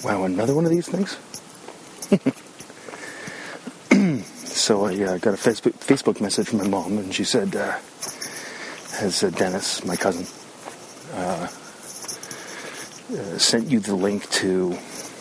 Wow, another one of these things? So I got a Facebook message from my mom, and she said, has Dennis, my cousin, sent you the link to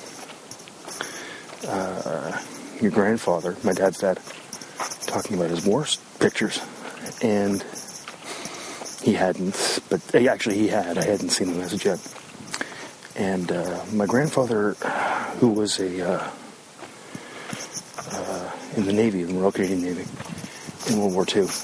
your grandfather, my dad's dad, talking about his war pictures. And he hadn't, but actually he had. I hadn't seen the message yet. And my grandfather, who was in the Navy, in the Royal Canadian Navy, in World War II,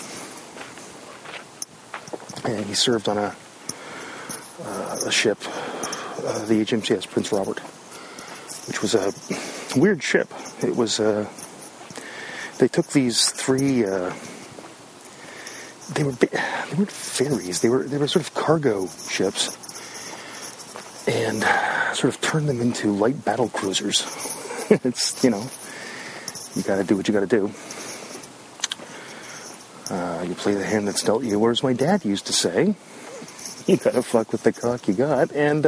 and he served on a ship, the HMCS Prince Robert, which was a weird ship. It was they took these three. They weren't ferries. They were sort of cargo ships, and sort of turned them into light battle cruisers. It's, you got to do what you got to do. You play the hand that's dealt you, or as my dad used to say, you got to fuck with the cock you got. And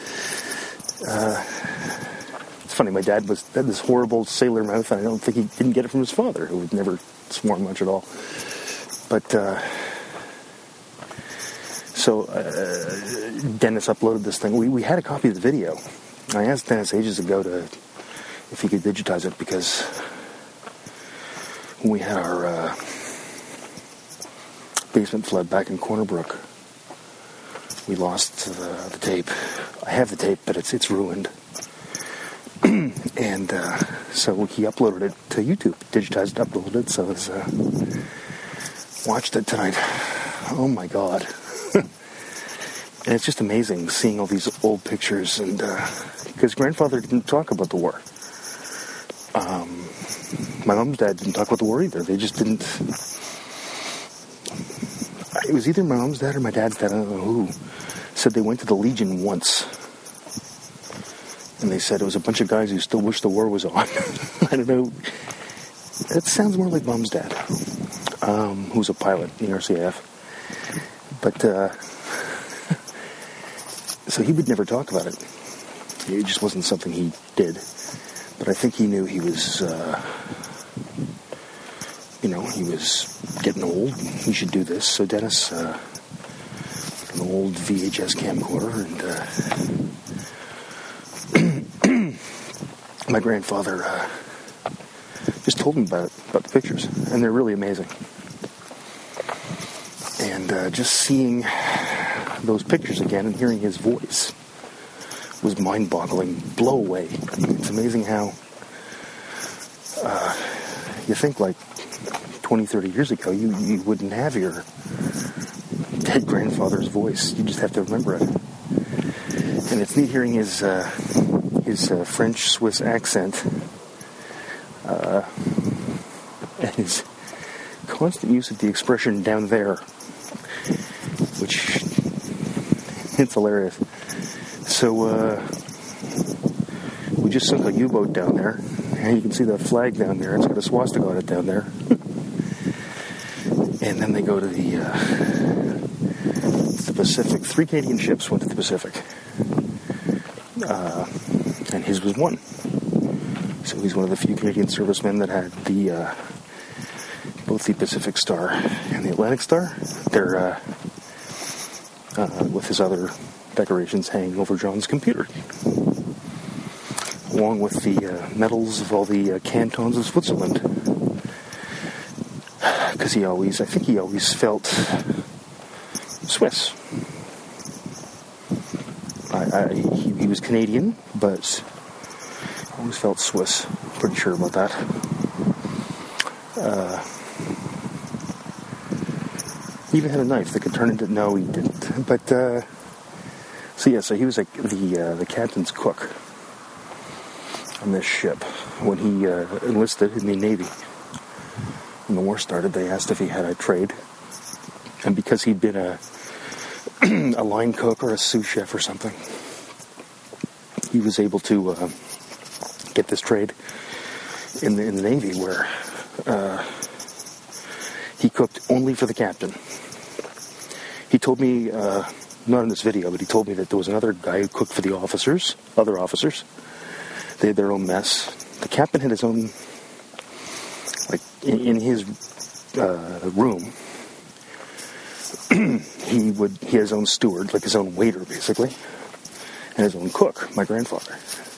it's funny, my dad had this horrible sailor mouth, and I don't think he didn't get it from his father, who would never sworn much at all. But, so Dennis uploaded this thing. We had a copy of the video. I asked Dennis ages ago if he could digitize it, because when we had our basement flood back in Corner Brook, we lost the tape. I have the tape, but it's ruined. And so he uploaded it to YouTube, digitized, uploaded it, so it's... watched it tonight. Oh my God. And it's just amazing seeing all these old pictures, and because grandfather didn't talk about the war. My mom's dad didn't talk about the war either. They just didn't. It was either my mom's dad or my dad's dad, I don't know who, said they went to the Legion once. And they said it was a bunch of guys who still wish the war was on. I don't know. That sounds more like mom's dad. Who's a pilot in the RCAF. But, so he would never talk about it. It just wasn't something he did. But I think he knew he was, he was getting old. He should do this. So Dennis, an old VHS camcorder, and my grandfather just told him about the pictures. And they're really amazing. And just seeing those pictures again and hearing his voice was mind-boggling, blow away. It's amazing how you think like 20, 30 years ago you wouldn't have your dead grandfather's voice. You just have to remember it. And it's neat hearing his French-Swiss accent and his constant use of the expression "down there," which it's hilarious. So we just sunk a U-boat down there, and you can see the flag down there. It's got a swastika on it down there. And then they go to the Pacific. 3 Canadian ships went to the Pacific, and his was one. So he's one of the few Canadian servicemen that had both the Pacific Star and the Atlantic Star. They're with his other decorations hanging over John's computer, along with the medals of all the cantons of Switzerland. Because I think he always felt Swiss. He was Canadian, but always felt Swiss. Pretty sure about that. He even had a knife that could turn into... No, he didn't. But, so he was like the captain's cook on this ship. When he enlisted in the Navy, when the war started, they asked if he had a trade. And because he'd been a line cook or a sous chef or something, he was able to get this trade in the Navy, where he cooked only for the captain. He told me, not in this video, but he told me that there was another guy who cooked for the other officers, They had their own mess. The captain had his own, like, in his room, he had his own steward, like his own waiter, basically, and his own cook, my grandfather.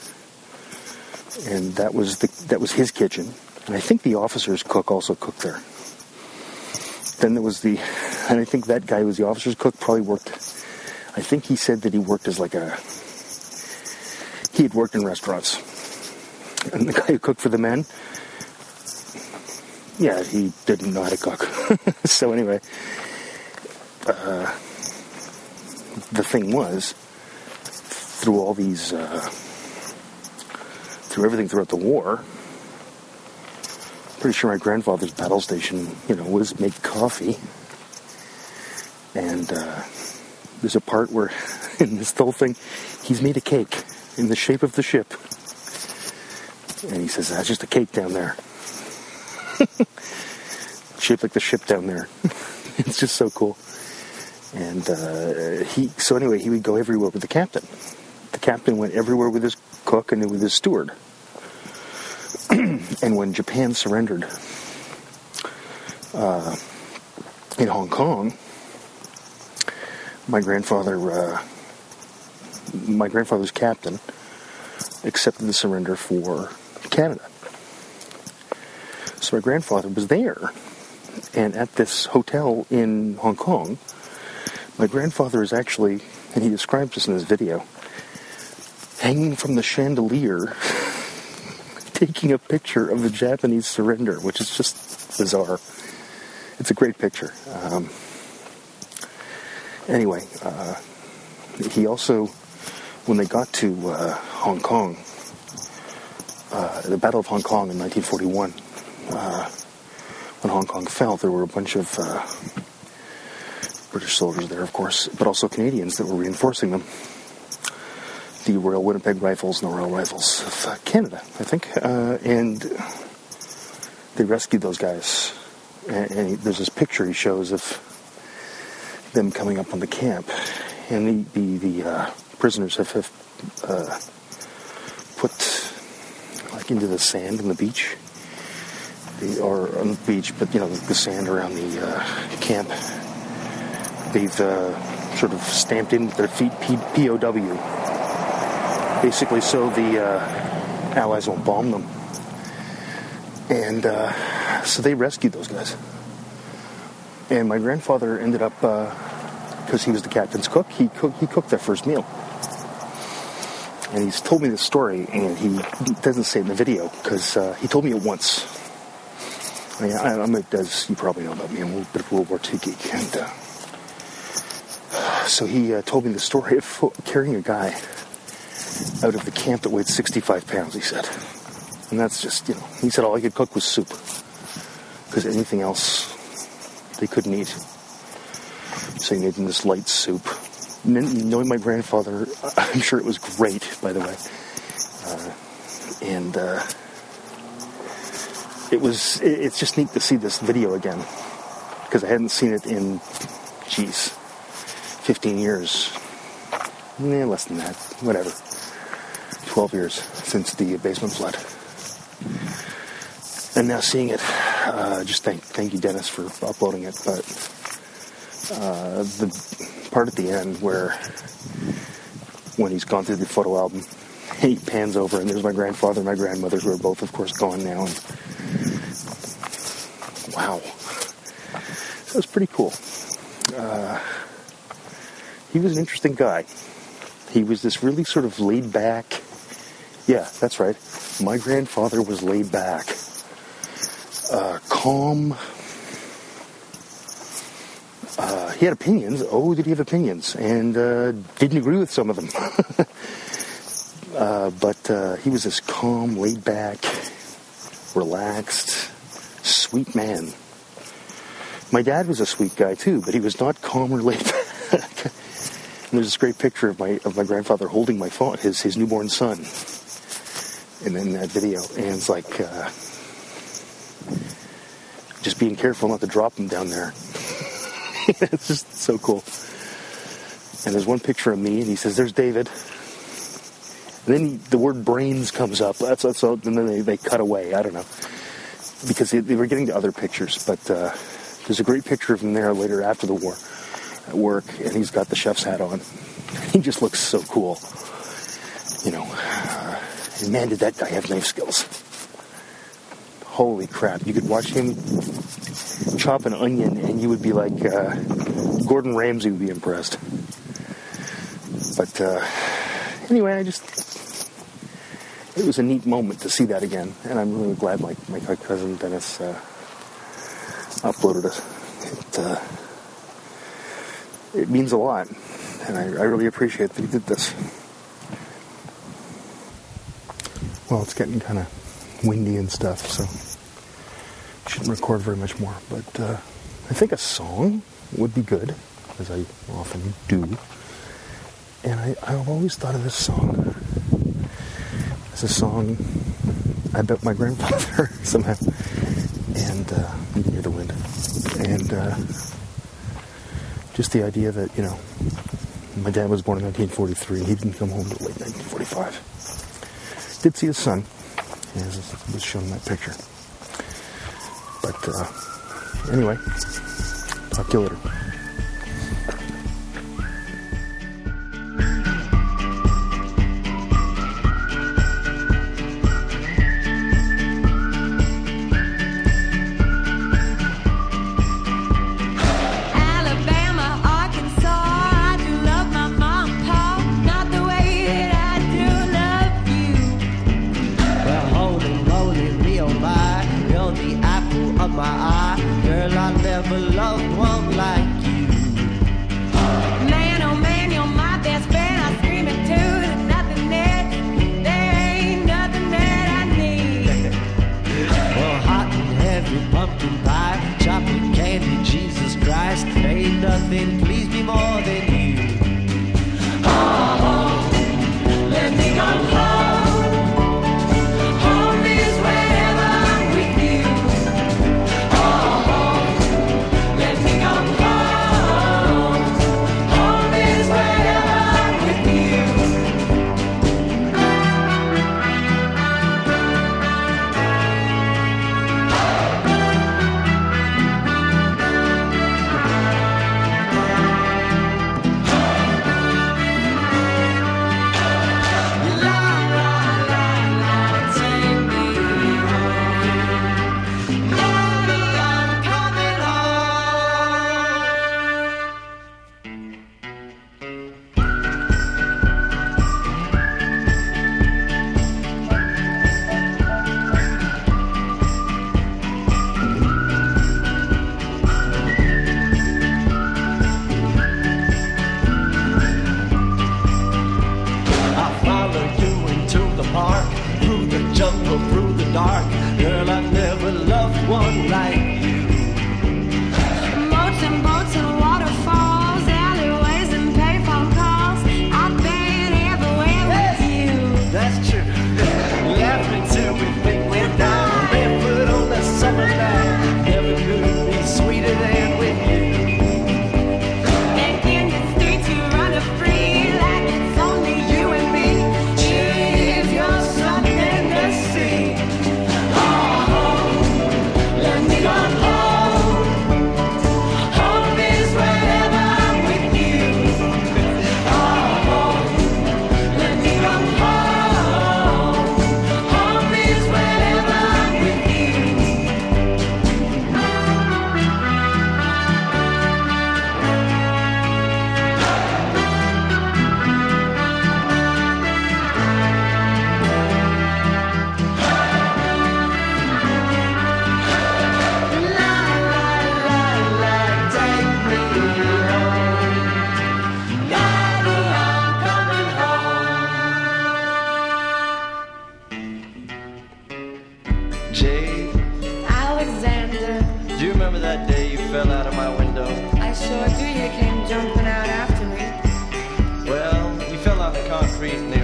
And that was his kitchen. And I think the officer's cook also cooked there. Then there was and I think that guy who was the officer's cook probably worked, I think he said that he worked as he had worked in restaurants. And the guy who cooked for the men, yeah, he didn't know how to cook. So anyway, the thing was, through all these, through everything throughout the war, pretty sure my grandfather's battle station, was make coffee. And there's a part where, in this whole thing, he's made a cake in the shape of the ship. And he says, that's just a cake down there. Shaped like the ship down there. It's just so cool. And he would go everywhere with the captain. The captain went everywhere with his cook and with his steward. And when Japan surrendered in Hong Kong, my grandfather's captain accepted the surrender for Canada. So my grandfather was there, and at this hotel in Hong Kong, my grandfather is actually, and he describes this in his video, hanging from the chandelier, taking a picture of the Japanese surrender, which is just bizarre. It's a great picture. Anyway, he also, when they got to Hong Kong, the Battle of Hong Kong in 1941, when Hong Kong fell, there were a bunch of British soldiers there, of course, but also Canadians that were reinforcing them. The Royal Winnipeg Rifles and the Royal Rifles of Canada, I think. And they rescued those guys. And there's this picture he shows of them coming up on the camp. And the prisoners have put, like, into the sand on the beach. Or on the beach, but, the sand around the camp. They've sort of stamped in with their feet POW. Basically, so the Allies won't bomb them. And so they rescued those guys. And my grandfather ended up, because he was the captain's cook, he cooked their first meal. And he's told me this story, and he doesn't say it in the video, because he told me it once. I'm as you probably know about me, I'm a little bit of a World War II geek. And so he told me the story of carrying a guy out of the camp that weighed 65 pounds, he said. And that's just, he said all he could cook was soup. Because anything else they couldn't eat. So he made them this light soup. Knowing my grandfather, I'm sure it was great, by the way. It's just neat to see this video again. Because I hadn't seen it in, 15 years. Less than that. Whatever. 12 years since the basement flood. And now seeing it, just thank you, Dennis, for uploading it. But the part at the end where, when he's gone through the photo album, he pans over and there's my grandfather and my grandmother, who are both, of course, gone now. And wow. So it was pretty cool. He was an interesting guy. He was this really sort of laid back. Yeah, that's right. My grandfather was laid back. Calm. He had opinions. Oh, did he have opinions? And didn't agree with some of them. But he was this calm, laid back, relaxed, sweet man. My dad was a sweet guy too, but he was not calm or laid back. And there's this great picture of my grandfather holding my fawn, his newborn son. And in that video, and it's like, just being careful not to drop him down there. It's just so cool. And there's one picture of me, and he says, "There's David." Then the word brains comes up. That's and then they cut away. I don't know. Because they were getting to other pictures. But there's a great picture of him there later after the war at work. And he's got the chef's hat on. He just looks so cool. You know, and man, did that guy have knife skills. Holy crap. You could watch him chop an onion and you would be like, Gordon Ramsay would be impressed. But anyway, it was a neat moment to see that again. And I'm really glad my cousin Dennis uploaded it. It means a lot. And I really appreciate that he did this. Well, it's getting kind of windy and stuff, so I shouldn't record very much more. But I think a song would be good, as I often do. And I've always thought of this song as a song about my grandfather somehow. And you can hear the wind. And just the idea that, you know, my dad was born in 1943. He didn't come home until late 1945. Did see his son, as was shown in that picture. But anyway, talk to you later. Concrete and